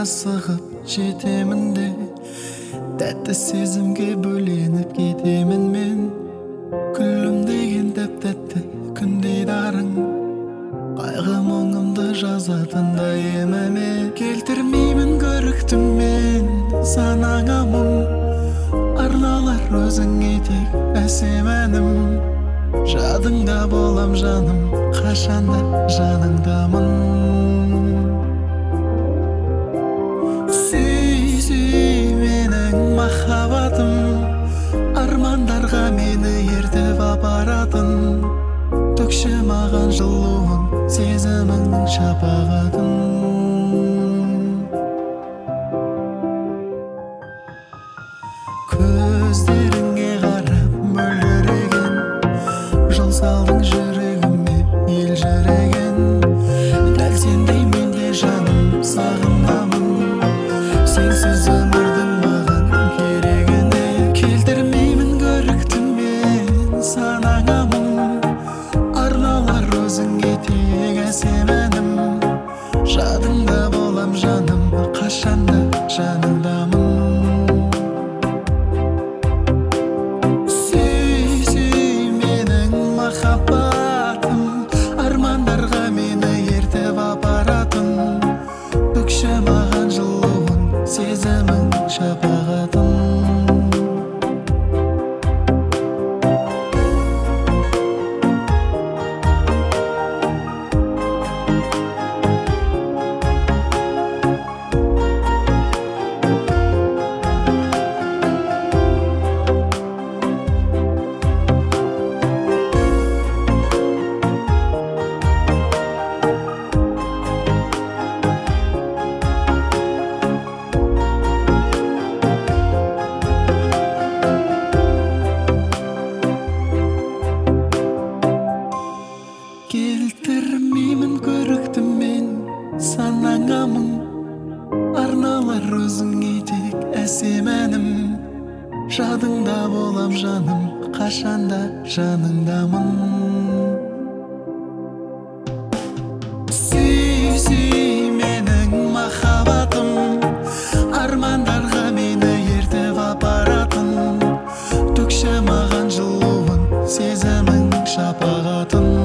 асығып жетемін де, тәтті сезімге бөленіп кетемін мен. Күлімдеген тәп-тәтті күндей дарың, қайғы мұңымды жазатында еміме. Келтірмеймін көріктіммен санаңа мұң, арналар өзіңе тек әсем әнім. Жадыңда болам жаным, қашанда жаныңдамын. Сүй менің махаббатым, армандарға мені ертіп апаратын. Төкші маған жылуын, сезіміңнің шапағатын. Көздеріңе қарап мөлдіреген, жол салдың жүрегіме елжіреген. Дәл сендей мен де жаным сағынамын, сенсіз өмірдің маған керегіне. Келтірмеймін көріктіммен санаңа мұң, арналар өзіңе тек әсем әнім. Жадыңда болам жаным, қашанда жаныңдамын. Махаббатым, армандарға мені ертіп апаратын. Төкші маған жылуын, сезімің шапағатын. Келтірмеймін көріктіммен санаңа мұң, арналар өзіңе тек әсем әнім. Жадыңда болам жаным, қашанда жаныңдамын. Сүй менің махаббатым, армандарға мені ертіп апаратын. Төкші маған жылуын, сезімің шапағатын.